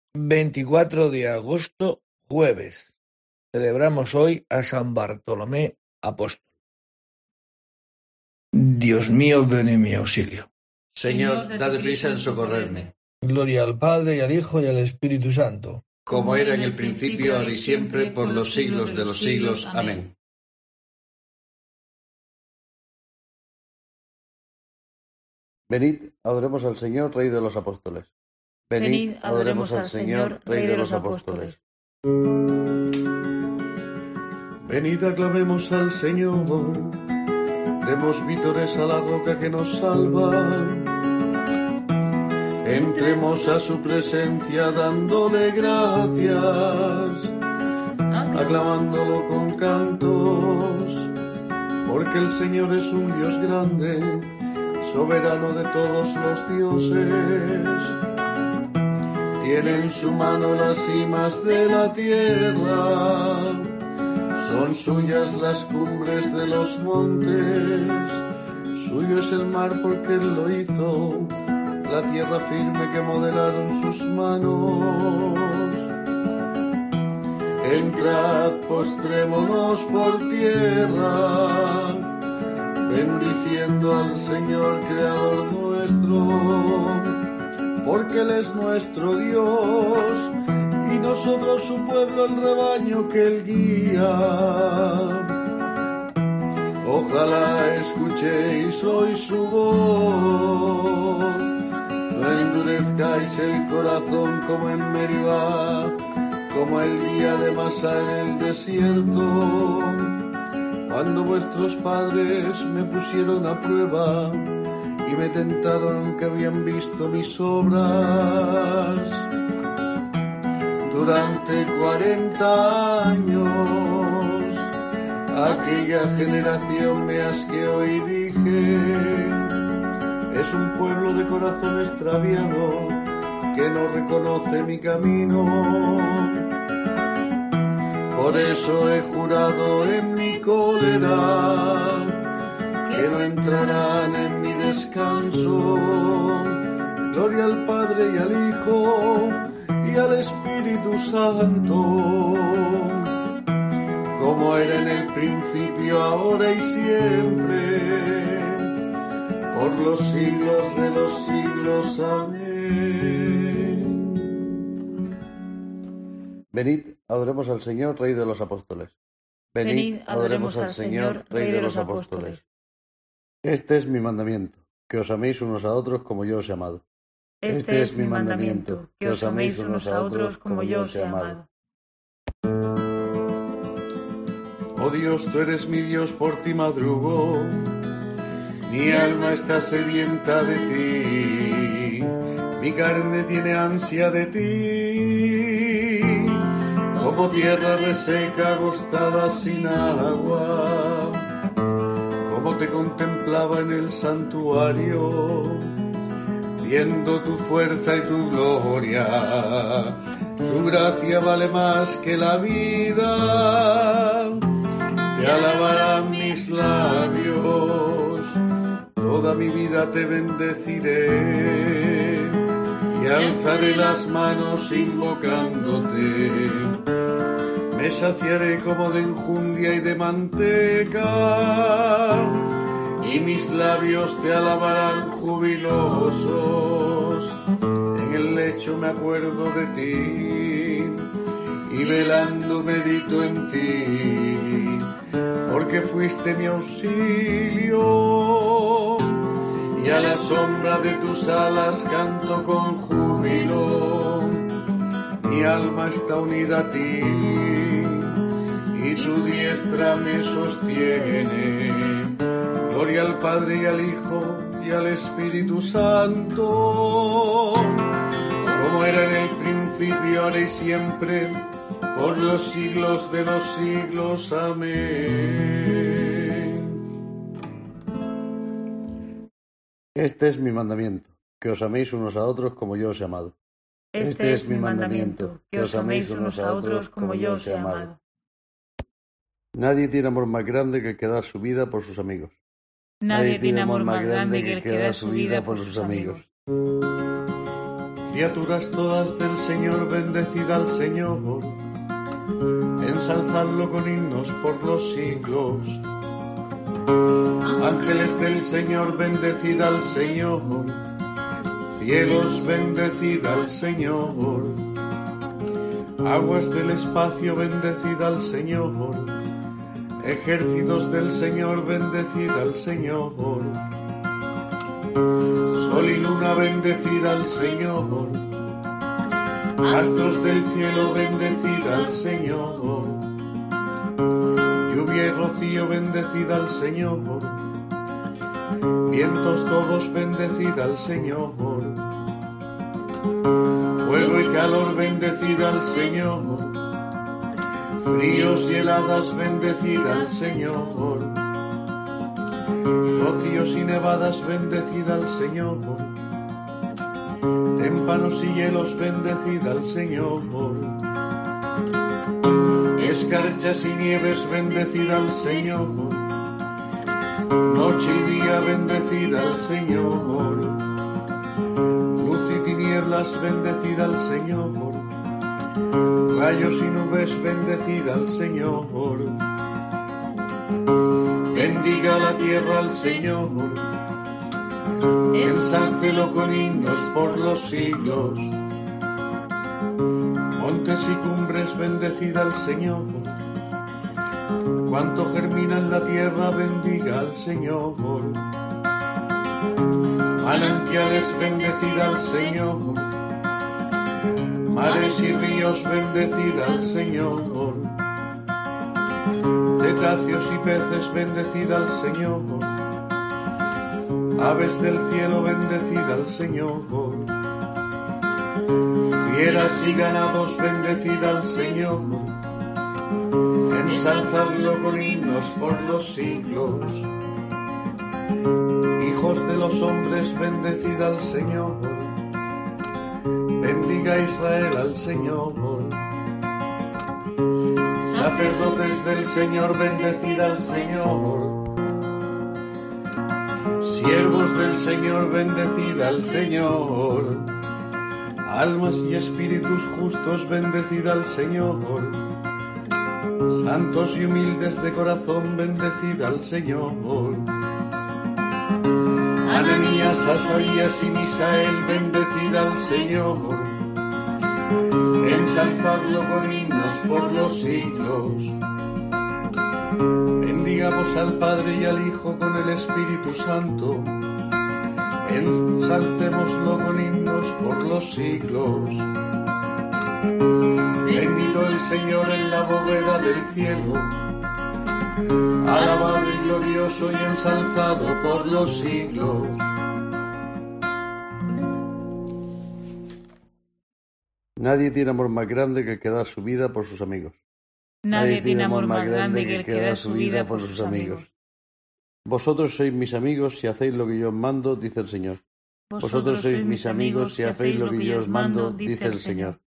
24 de agosto, jueves. Celebramos hoy a San Bartolomé Apóstol. Dios mío, ven en mi auxilio. Señor, date prisa en socorrerme. Gloria al Padre, y al Hijo, y al Espíritu Santo. Como era en el principio, ahora y siempre, por los siglos de los siglos. Amén. Venid, adoremos al Señor, Rey de los Apóstoles. Venid, adoremos al Señor, Rey de los Apóstoles. Venid, aclamemos al Señor, demos vítores a la roca que nos salva. Entremos a su presencia dándole gracias, aclamándolo con cantos, porque el Señor es un Dios grande, soberano de todos los dioses. Tiene en su mano las cimas de la tierra, son suyas las cumbres de los montes, suyo es el mar porque Él lo hizo, la tierra firme que modelaron sus manos. Entrad, postrémonos por tierra, bendiciendo al Señor Creador nuestro, porque Él es nuestro Dios, y nosotros su pueblo, el rebaño que Él guía. Ojalá escuchéis hoy su voz, no endurezcáis el corazón como en Meribá, como el día de Masá en el desierto, cuando vuestros padres me pusieron a prueba y me tentaron aunque habían visto mis obras. Durante 40 años aquella generación me asqueó y dije: es un pueblo de corazón extraviado que no reconoce mi camino. Por eso he jurado en mi cólera que no entrarán en mi descanso. Gloria al Padre y al Hijo y al Espíritu Santo, como era en el principio, ahora y siempre, por los siglos de los siglos. Amén. Venid, adoremos al Señor, Rey de los Apóstoles. Venid, adoremos al Señor, Rey de los Apóstoles. Este es mi mandamiento, que os améis unos a otros como yo os he amado. Este es mi mandamiento, que os améis unos a otros como yo os he amado. Oh Dios, tú eres mi Dios, por ti madrugo, mi alma está sedienta de ti, mi carne tiene ansia de ti, como tierra reseca, agostada sin agua, como te contemplaba en el santuario, viendo tu fuerza y tu gloria. Tu gracia vale más que la vida, te alabarán mis labios, toda mi vida te bendeciré y alzaré las manos invocándote. Me saciaré como de enjundia y de manteca, y mis labios te alabarán jubilosos. En el lecho me acuerdo de ti y velando medito en ti, porque fuiste mi auxilio, y a la sombra de tus alas canto con júbilo. Mi alma está unida a ti y tu diestra me sostiene. Gloria al Padre y al Hijo y al Espíritu Santo, como era en el principio, ahora y siempre, por los siglos de los siglos. Amén. Este es mi mandamiento, que os améis unos a otros como yo os he amado. Este es mi mandamiento, que os améis unos a otros como yo os he amado. Nadie tiene amor más grande que el que da su vida por sus amigos. Nadie tiene amor más grande que el que da su vida por sus amigos. Criaturas todas del Señor, bendecid al Señor, ensalzadlo con himnos por los siglos. Ángeles del Señor, bendecid al Señor, cielos, bendecid al Señor, aguas del espacio, bendecid al Señor, ejércitos del Señor, bendecid al Señor. Sol y luna, bendecid al Señor, astros del cielo, bendecid al Señor, lluvia y rocío, bendecid al Señor, vientos todos, bendecid al Señor, fuego y calor, bendecid al Señor, fríos y heladas, bendecid al Señor, rocíos y nevadas, bendecid al Señor, témpanos y hielos, bendecid al Señor, escarchas y nieves, bendecid al Señor, noche y día, bendecid al Señor, luz y tinieblas, bendecid al Señor, rayos y nubes, bendecid al Señor. Bendiga la tierra al Señor, ensálcelo con himnos por los siglos. Montes y cumbres, bendecid al Señor, cuanto germina en la tierra, bendiga al Señor. Manantiales, bendecid al Señor, mares y ríos, bendecid al Señor. Cetáceos y peces, bendecid al Señor, aves del cielo, bendecid al Señor, fieras y ganados, bendecid al Señor, ensalzadlo con himnos por los siglos. Hijos de los hombres, bendecid al Señor, bendiga Israel al Señor. Sacerdotes del Señor, bendecid al Señor. Siervos del Señor, bendecid al Señor. Almas y espíritus justos, bendecid al Señor. Santos y humildes de corazón, bendecid al Señor. Ananías, Azarías y Misael, bendecid al Señor. Ensalzadlo con himnos por los siglos. Bendigamos al Padre y al Hijo con el Espíritu Santo. Ensalcémoslo con himnos por los siglos. Bendito el Señor en la bóveda del cielo, alabado y glorioso y ensalzado por los siglos. Nadie tiene amor más grande que el que da su vida por sus amigos. Nadie tiene amor más grande que el que da su vida por sus amigos. Vosotros sois mis amigos si hacéis lo que yo os mando, dice el Señor. Vosotros sois mis amigos si hacéis lo que yo os mando, dice el Señor.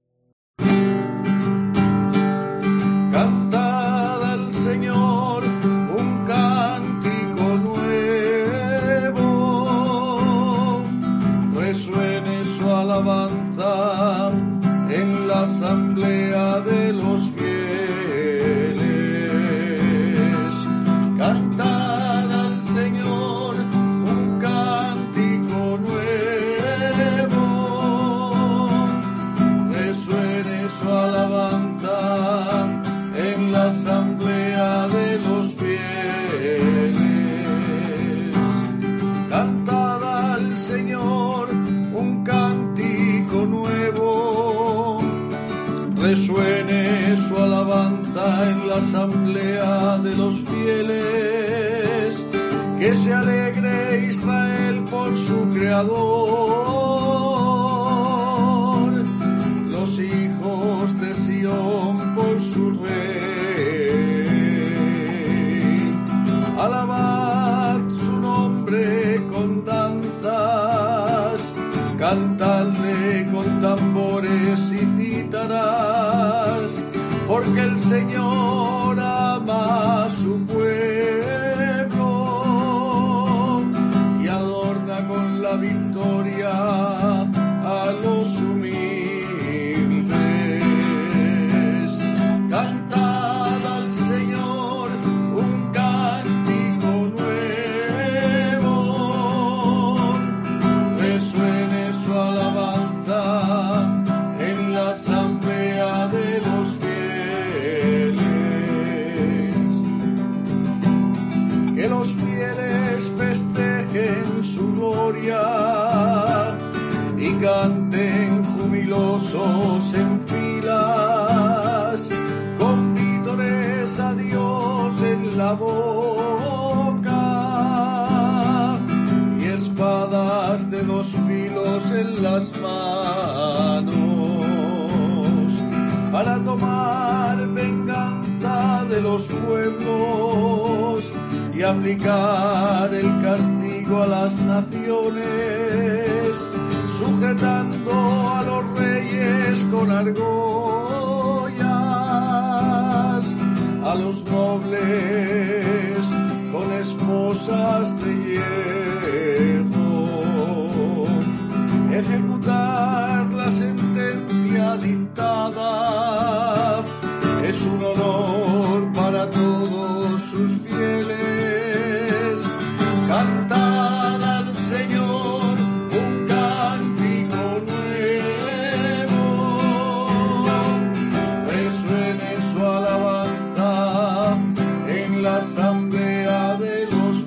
Cantad al Señor un cántico nuevo, resuene su alabanza en la asamblea de los fieles. Cantad al Señor un cántico nuevo, resuene su alabanza en la asamblea de los fieles. Cantad al Señor un cántico nuevo, resuene su alabanza en la asamblea de los fieles. Que se alegre Israel por su Creador, los hijos de Sión por su Rey. Alabad su nombre con danzas, cantadle con tambores y cítaras, porque el Señor ama a su pueblo y adorna con la victoria a los los fieles festejen su gloria y canten jubilosos en filas, con vítores a Dios en la boca y espadas de dos filos en las manos, para tomar venganza de los pueblos y aplicar el castigo a las naciones, sujetando a los reyes con argollas, a los nobles con esposas de hierro, ejecutar la sentencia dictada es un honor para todos sus fieles. Cantad al Señor un cántico nuevo, resuene su alabanza en la asamblea de los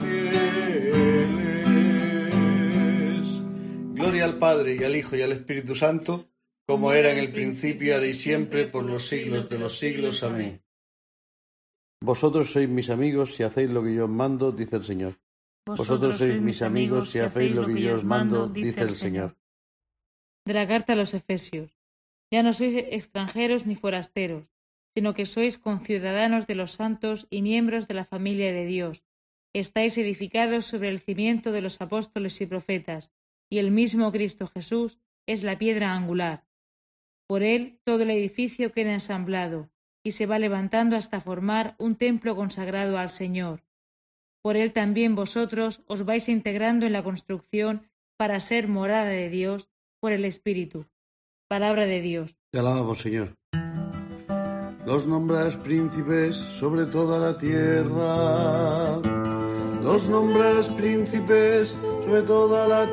fieles. Gloria al Padre, y al Hijo, y al Espíritu Santo, como era en el principio, ahora y siempre, por los siglos de los siglos. Amén. Vosotros sois mis amigos si hacéis lo que yo os mando, dice el Señor. Vosotros sois mis amigos si hacéis lo que yo os mando, dice el Señor. De la carta a los Efesios. Ya no sois extranjeros ni forasteros, sino que sois conciudadanos de los santos y miembros de la familia de Dios. Estáis edificados sobre el cimiento de los apóstoles y profetas, y el mismo Cristo Jesús es la piedra angular. Por él todo el edificio queda ensamblado y se va levantando hasta formar un templo consagrado al Señor. Por él también vosotros os vais integrando en la construcción para ser morada de Dios por el Espíritu. Palabra de Dios. Te alabamos, Señor. Los nombras príncipes sobre toda la tierra. Los nombras príncipes sobre toda la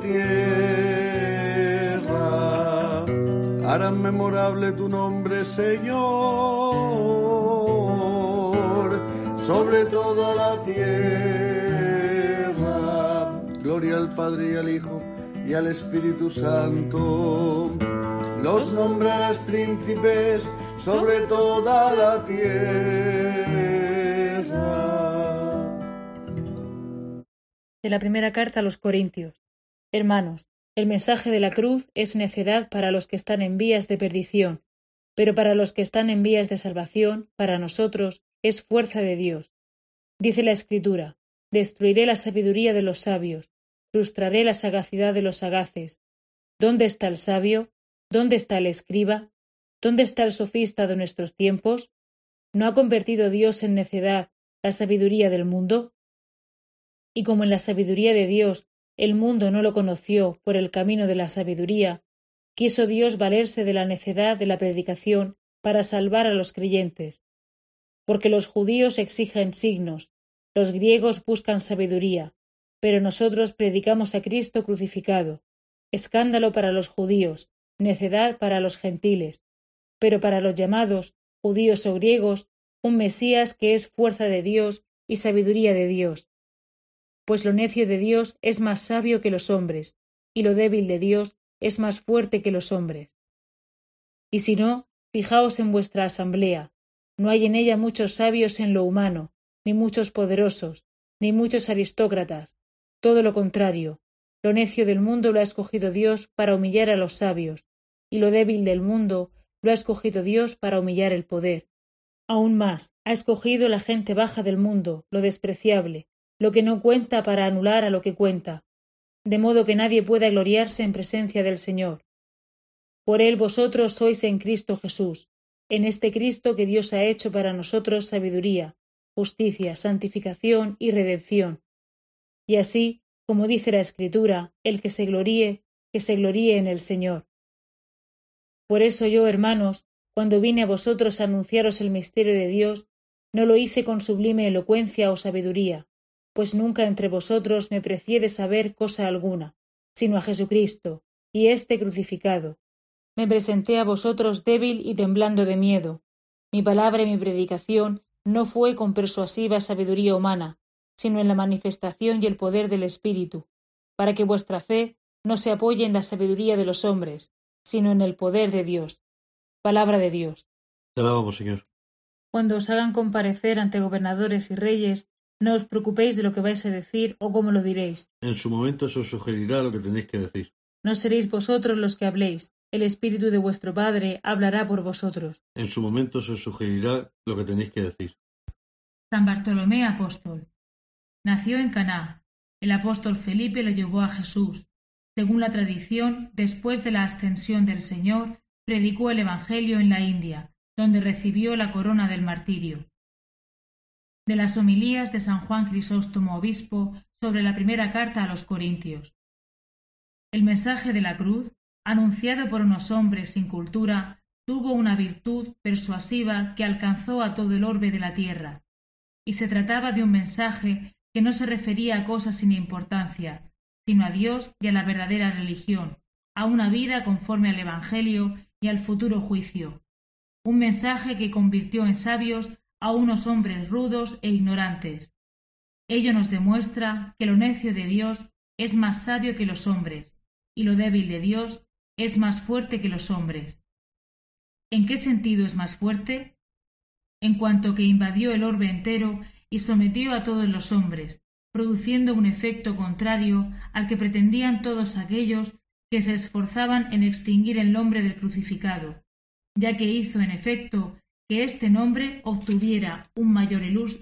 tierra. Harán memorable tu nombre, Señor, sobre toda la tierra. Gloria al Padre y al Hijo y al Espíritu Santo. Los nombras príncipes sobre toda la tierra. De la primera carta a los Corintios. Hermanos, el mensaje de la cruz es necedad para los que están en vías de perdición, pero para los que están en vías de salvación, para nosotros, es fuerza de Dios. Dice la Escritura: destruiré la sabiduría de los sabios, frustraré la sagacidad de los sagaces. ¿Dónde está el sabio? ¿Dónde está el escriba? ¿Dónde está el sofista de nuestros tiempos? ¿No ha convertido Dios en necedad la sabiduría del mundo? Y como en la sabiduría de Dios el mundo no lo conoció por el camino de la sabiduría, quiso Dios valerse de la necedad de la predicación para salvar a los creyentes. Porque los judíos exigen signos, los griegos buscan sabiduría, pero nosotros predicamos a Cristo crucificado, escándalo para los judíos, necedad para los gentiles, pero para los llamados, judíos o griegos, un Mesías que es fuerza de Dios y sabiduría de Dios. Pues lo necio de Dios es más sabio que los hombres, y lo débil de Dios es más fuerte que los hombres. Y si no, fijaos en vuestra asamblea, no hay en ella muchos sabios en lo humano, ni muchos poderosos, ni muchos aristócratas, todo lo contrario, lo necio del mundo lo ha escogido Dios para humillar a los sabios, y lo débil del mundo lo ha escogido Dios para humillar el poder. Aún más, ha escogido la gente baja del mundo, lo despreciable, lo que no cuenta para anular a lo que cuenta, de modo que nadie pueda gloriarse en presencia del Señor. Por él vosotros sois en Cristo Jesús, en este Cristo que Dios ha hecho para nosotros sabiduría, justicia, santificación y redención. Y así, como dice la Escritura, el que se gloríe en el Señor. Por eso yo, hermanos, cuando vine a vosotros a anunciaros el misterio de Dios, no lo hice con sublime elocuencia o sabiduría, pues nunca entre vosotros me precié de saber cosa alguna, sino a Jesucristo, y éste crucificado. Me presenté a vosotros débil y temblando de miedo. Mi palabra y mi predicación no fue con persuasiva sabiduría humana, sino en la manifestación y el poder del Espíritu, para que vuestra fe no se apoye en la sabiduría de los hombres, sino en el poder de Dios. Palabra de Dios. Te alabamos, Señor. Cuando os hagan comparecer ante gobernadores y reyes, no os preocupéis de lo que vais a decir o cómo lo diréis. En su momento se os sugerirá lo que tenéis que decir. No seréis vosotros los que habléis, el Espíritu de vuestro Padre hablará por vosotros. En su momento se os sugerirá lo que tenéis que decir. San Bartolomé Apóstol. Nació en Caná. El apóstol Felipe lo llevó a Jesús. Según la tradición, después de la ascensión del Señor, predicó el Evangelio en la India, donde recibió la corona del martirio. De las homilías de San Juan Crisóstomo Obispo sobre la primera carta a los Corintios. El mensaje de la cruz, anunciado por unos hombres sin cultura, tuvo una virtud persuasiva que alcanzó a todo el orbe de la tierra, y se trataba de un mensaje que no se refería a cosas sin importancia, sino a Dios y a la verdadera religión, a una vida conforme al Evangelio y al futuro juicio. Un mensaje que convirtió en sabios a unos hombres rudos e ignorantes. Ello nos demuestra que lo necio de Dios es más sabio que los hombres, y lo débil de Dios es más fuerte que los hombres. ¿En qué sentido es más fuerte? En cuanto que invadió el orbe entero y sometió a todos los hombres, produciendo un efecto contrario al que pretendían todos aquellos que se esforzaban en extinguir el nombre del crucificado, ya que hizo en efecto que este nombre obtuviera un mayor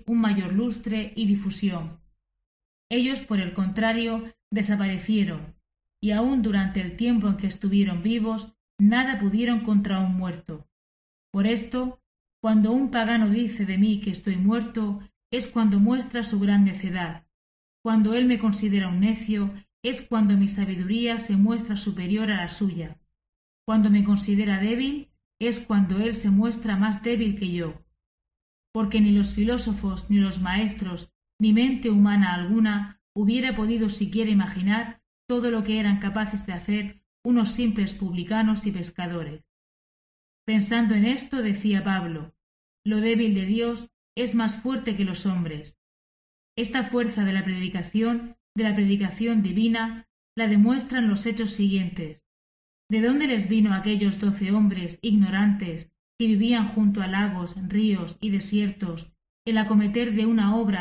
lustre y difusión. Ellos, por el contrario, desaparecieron, y aun durante el tiempo en que estuvieron vivos, nada pudieron contra un muerto. Por esto, cuando un pagano dice de mí que estoy muerto, es cuando muestra su gran necedad. Cuando él me considera un necio, es cuando mi sabiduría se muestra superior a la suya. Cuando me considera débil, es cuando él se muestra más débil que yo. Porque ni los filósofos, ni los maestros, ni mente humana alguna hubiera podido siquiera imaginar todo lo que eran capaces de hacer unos simples publicanos y pescadores. Pensando en esto, decía Pablo, lo débil de Dios es más fuerte que los hombres. Esta fuerza de la predicación divina, la demuestran los hechos siguientes. ¿De dónde les vino a aquellos 12 hombres ignorantes que vivían junto a lagos, ríos y desiertos, el acometer de una obra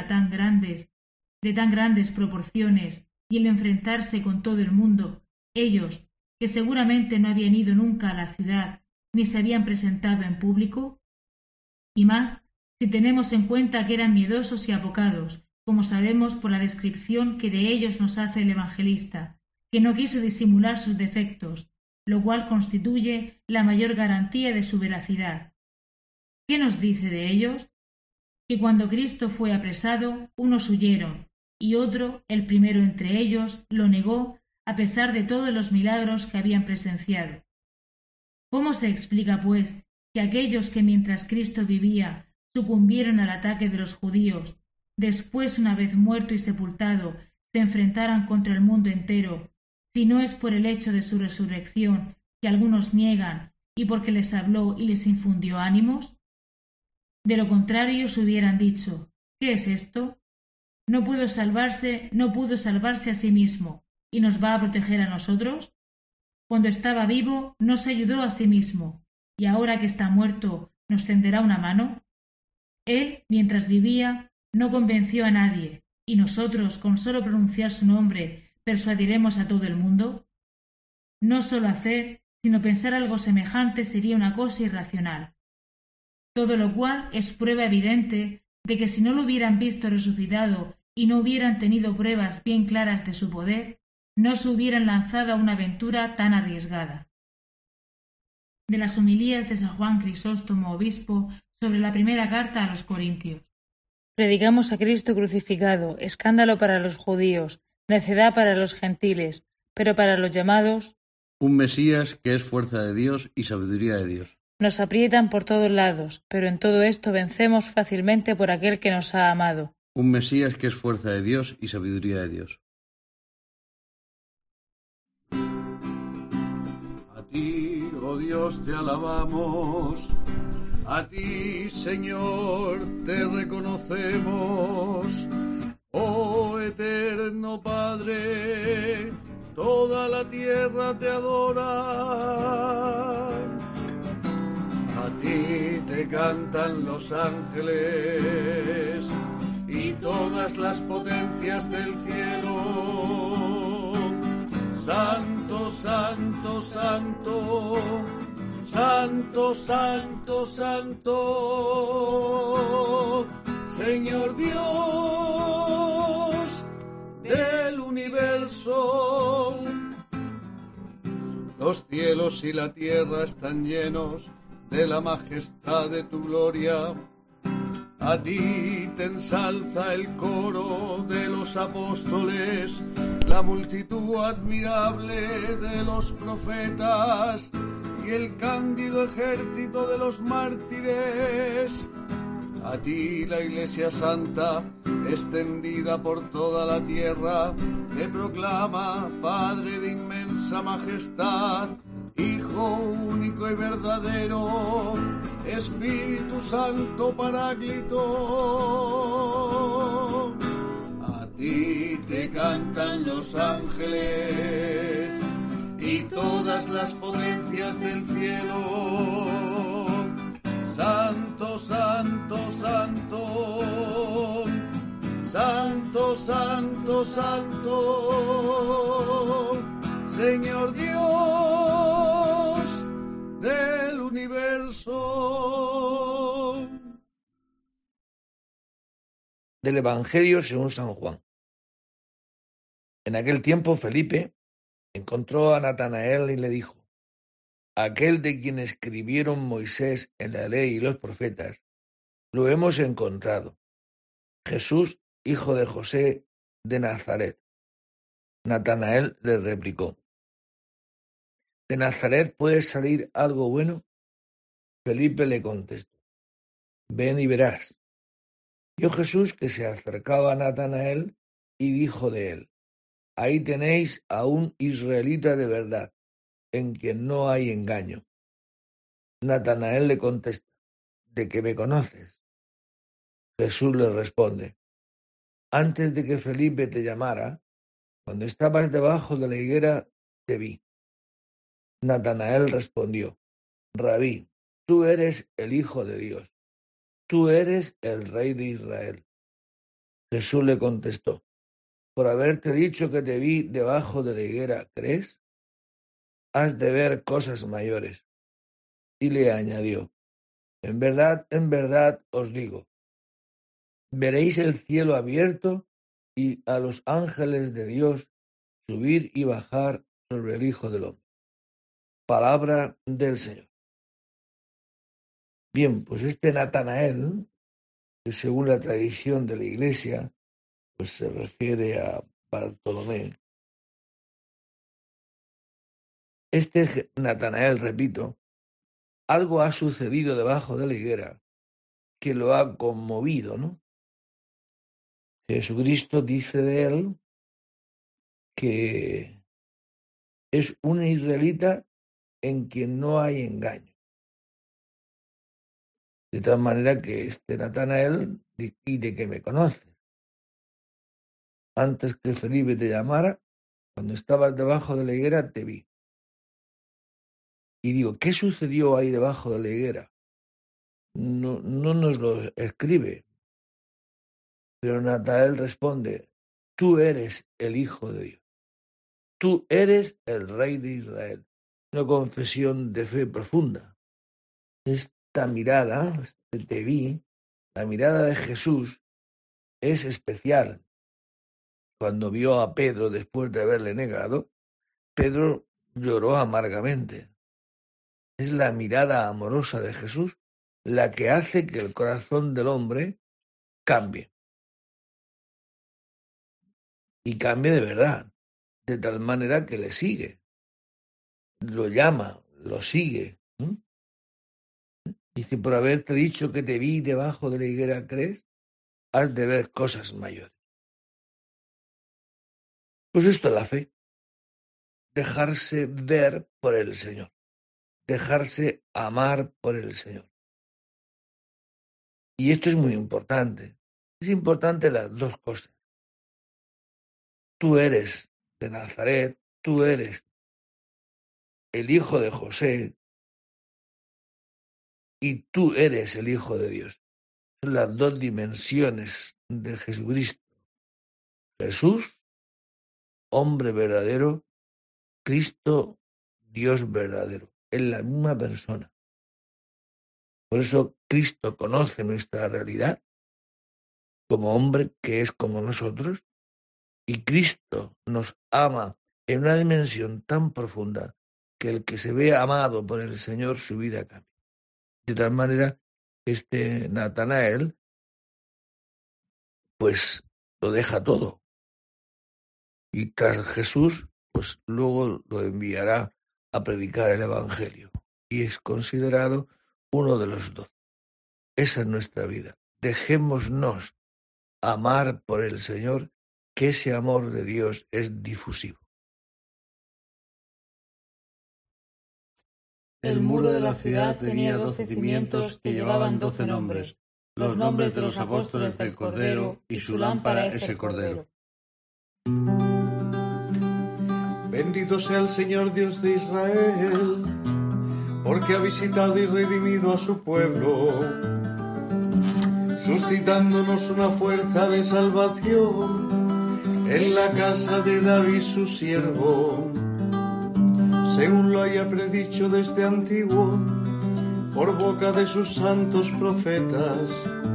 de tan grandes proporciones, y el enfrentarse con todo el mundo, ellos, que seguramente no habían ido nunca a la ciudad, ni se habían presentado en público? Y más, si tenemos en cuenta que eran miedosos y apocados, como sabemos por la descripción que de ellos nos hace el evangelista, que no quiso disimular sus defectos, lo cual constituye la mayor garantía de su veracidad. ¿Qué nos dice de ellos? Que cuando Cristo fue apresado, unos huyeron, y otro, el primero entre ellos, lo negó a pesar de todos los milagros que habían presenciado. ¿Cómo se explica, pues, que aquellos que mientras Cristo vivía sucumbieron al ataque de los judíos, después, una vez muerto y sepultado, se enfrentaran contra el mundo entero, si no es por el hecho de su resurrección, que algunos niegan, y porque les habló y les infundió ánimos? De lo contrario, se hubieran dicho, ¿qué es esto? ¿No pudo salvarse a sí mismo, y nos va a proteger a nosotros? Cuando estaba vivo, no se ayudó a sí mismo, y ahora que está muerto, ¿nos tenderá una mano? Él, mientras vivía, no convenció a nadie, y nosotros, con solo pronunciar su nombre, ¿persuadiremos a todo el mundo? No sólo hacer, sino pensar algo semejante sería una cosa irracional. Todo lo cual es prueba evidente de que si no lo hubieran visto resucitado y no hubieran tenido pruebas bien claras de su poder, no se hubieran lanzado a una aventura tan arriesgada. De las homilías de San Juan Crisóstomo Obispo sobre la primera carta a los Corintios. Predicamos a Cristo crucificado, escándalo para los judíos, necedad para los gentiles, pero para los llamados, un Mesías que es fuerza de Dios y sabiduría de Dios. Nos aprietan por todos lados, pero en todo esto vencemos fácilmente por aquel que nos ha amado. Un Mesías que es fuerza de Dios y sabiduría de Dios. A ti, oh Dios, te alabamos. A ti, Señor, te reconocemos. Oh eterno Padre, toda la tierra te adora. A ti te cantan los ángeles y todas las potencias del cielo. Santo, santo, santo, santo, santo, santo, Señor Dios del universo. Los cielos y la tierra están llenos de la majestad de tu gloria. A ti te ensalza el coro de los apóstoles, la multitud admirable de los profetas y el cándido ejército de los mártires. A ti la Iglesia Santa, extendida por toda la tierra, te proclama Padre de inmensa majestad, Hijo único y verdadero, Espíritu Santo Paráclito. A ti te cantan los ángeles y todas las potencias del cielo. Santo, santo, santo, santo, santo, santo, Señor Dios del universo. Del Evangelio según San Juan. En aquel tiempo Felipe encontró a Natanael y le dijo: aquel de quien escribieron Moisés en la ley y los profetas, lo hemos encontrado, Jesús, hijo de José de Nazaret. Natanael le replicó: ¿de Nazaret puede salir algo bueno? Felipe le contestó: ven y verás. Vio Jesús que se acercaba a Natanael y dijo de él: ahí tenéis a un israelita de verdad, en quien no hay engaño. Natanael le contesta: ¿de qué me conoces? Jesús le responde: antes de que Felipe te llamara, cuando estabas debajo de la higuera, te vi. Natanael respondió: Rabí, tú eres el Hijo de Dios, tú eres el Rey de Israel. Jesús le contestó: por haberte dicho que te vi debajo de la higuera, ¿crees? Has de ver cosas mayores. Y le añadió: en verdad os digo, veréis el cielo abierto y a los ángeles de Dios subir y bajar sobre el Hijo del Hombre. Palabra del Señor. Bien, pues este Natanael, que según la tradición de la Iglesia, pues se refiere a Bartolomé. Este Natanael, repito, algo ha sucedido debajo de la higuera que lo ha conmovido, ¿no? Jesucristo dice de él que es un israelita en quien no hay engaño. De tal manera que este Natanael dice que me conoces. Antes que Felipe te llamara, cuando estabas debajo de la higuera, te vi. Y digo, ¿qué sucedió ahí debajo de la higuera? No nos lo escribe. Pero Natanael responde: tú eres el Hijo de Dios. Tú eres el Rey de Israel. Una confesión de fe profunda. Esta mirada, te vi, la mirada de Jesús es especial. Cuando vio a Pedro después de haberle negado, Pedro lloró amargamente. Es la mirada amorosa de Jesús la que hace que el corazón del hombre cambie. Y cambie de verdad, de tal manera que le sigue, lo llama, lo sigue. Dice: por haberte dicho que te vi debajo de la higuera, ¿crees? Has de ver cosas mayores. Pues esto es la fe. Dejarse ver por el Señor. Dejarse amar por el Señor. Y esto es muy importante. Es importante las dos cosas. tú eres de Nazaret, tú eres el hijo de José y tú eres el Hijo de Dios. Son las dos dimensiones de Jesucristo. Jesús, hombre verdadero, Cristo, Dios verdadero. Es la misma persona. Por eso Cristo conoce nuestra realidad como hombre que es como nosotros, y Cristo nos ama en una dimensión tan profunda que el que se ve amado por el Señor, su vida cambia. De tal manera, Natanael, pues lo deja todo. Y tras Jesús, pues luego lo enviará a predicar el Evangelio. Y es considerado uno de los 12. Esa es nuestra vida. Dejémonos amar por el Señor, que ese amor de Dios es difusivo. El muro de la ciudad tenía 12 cimientos que llevaban 12 nombres, los nombres de los apóstoles del Cordero, y su lámpara es el Cordero. Bendito sea el Señor Dios de Israel, porque ha visitado y redimido a su pueblo, suscitándonos una fuerza de salvación en la casa de David su siervo, según lo haya predicho desde antiguo por boca de sus santos profetas.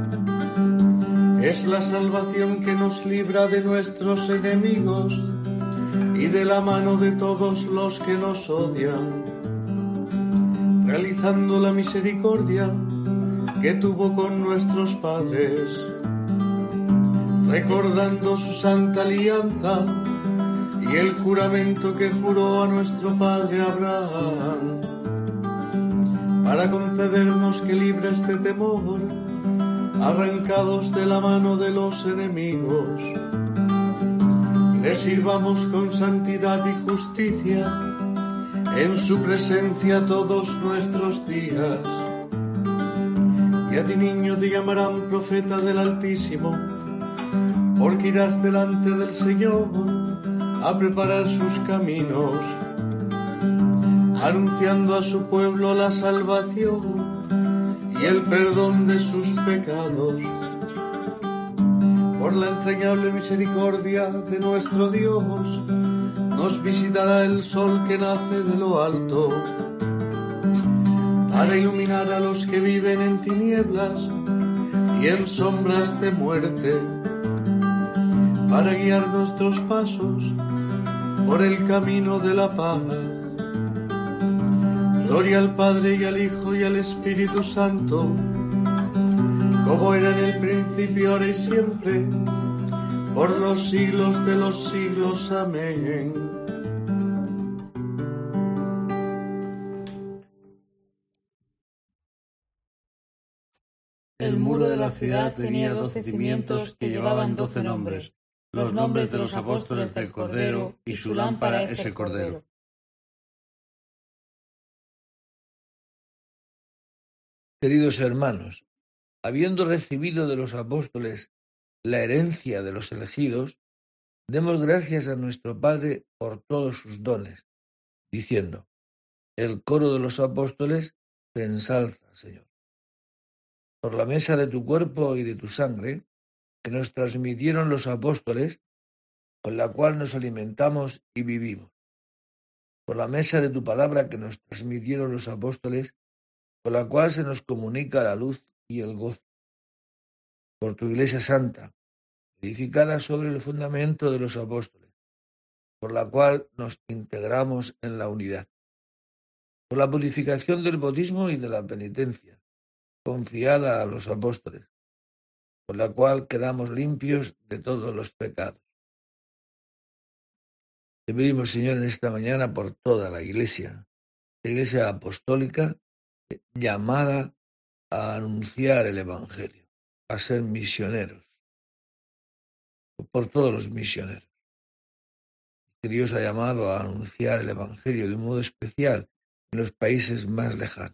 Es la salvación que nos libra de nuestros enemigos y de la mano de todos los que nos odian, realizando la misericordia que tuvo con nuestros padres, recordando su santa alianza y el juramento que juró a nuestro padre Abraham, para concedernos que libres de temor, arrancados de la mano de los enemigos, le sirvamos con santidad y justicia en su presencia todos nuestros días. Y a ti, niño, te llamarán profeta del Altísimo, porque irás delante del Señor a preparar sus caminos, anunciando a su pueblo la salvación y el perdón de sus pecados. Por la entrañable misericordia de nuestro Dios, nos visitará el sol que nace de lo alto, para iluminar a los que viven en tinieblas y en sombras de muerte, para guiar nuestros pasos por el camino de la paz. Gloria al Padre y al Hijo y al Espíritu Santo, como era en el principio, ahora y siempre, por los siglos de los siglos. Amén. El muro de la ciudad tenía 12 cimientos que llevaban 12 nombres, los nombres de los apóstoles del Cordero, y su lámpara es el Cordero. Queridos hermanos, habiendo recibido de los apóstoles la herencia de los elegidos, demos gracias a nuestro Padre por todos sus dones, diciendo: el coro de los apóstoles te ensalza, Señor. Por la mesa de tu cuerpo y de tu sangre, que nos transmitieron los apóstoles, con la cual nos alimentamos y vivimos. Por la mesa de tu palabra que nos transmitieron los apóstoles, con la cual se nos comunica la luz y el gozo. Por tu Iglesia Santa, edificada sobre el fundamento de los apóstoles, por la cual nos integramos en la unidad. Por la purificación del bautismo y de la penitencia, confiada a los apóstoles, por la cual quedamos limpios de todos los pecados. Te pedimos, Señor, en esta mañana por toda la Iglesia apostólica, llamada a anunciar el Evangelio, a ser misioneros, por todos los misioneros que Dios ha llamado a anunciar el Evangelio de un modo especial en los países más lejanos.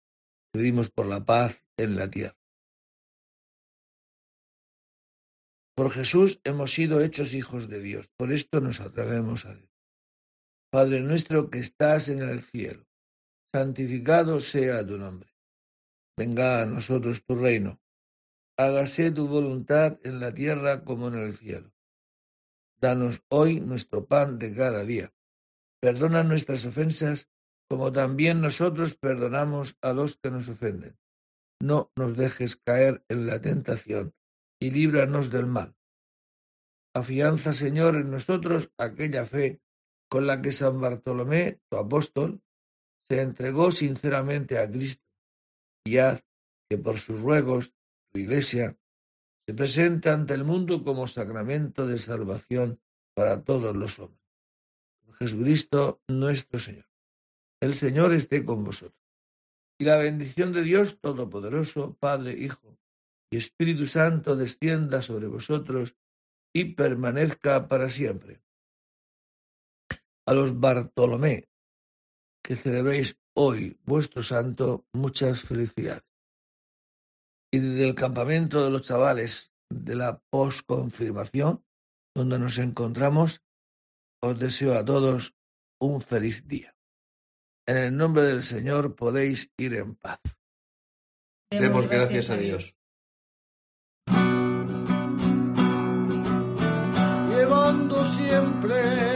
Pedimos por la paz en la tierra. Por Jesús hemos sido hechos hijos de Dios. Por esto nos atrevemos a decir: Padre nuestro que estás en el cielo, santificado sea tu nombre. Venga a nosotros tu reino. Hágase tu voluntad en la tierra como en el cielo. Danos hoy nuestro pan de cada día. Perdona nuestras ofensas, como también nosotros perdonamos a los que nos ofenden. No nos dejes caer en la tentación, y líbranos del mal. Afianza, Señor, en nosotros aquella fe con la que San Bartolomé, tu apóstol, se entregó sinceramente a Cristo, y haz que por sus ruegos tu Iglesia se presente ante el mundo como sacramento de salvación para todos los hombres. Por Jesucristo nuestro Señor. El Señor esté con vosotros. Y la bendición de Dios Todopoderoso, Padre, Hijo y Espíritu Santo, descienda sobre vosotros y permanezca para siempre. A los Bartolomé, que celebréis hoy vuestro santo, muchas felicidades. Y desde el campamento de los chavales de la posconfirmación, donde nos encontramos, os deseo a todos un feliz día. En el nombre del Señor podéis ir en paz. Demos gracias a Dios. Llevando siempre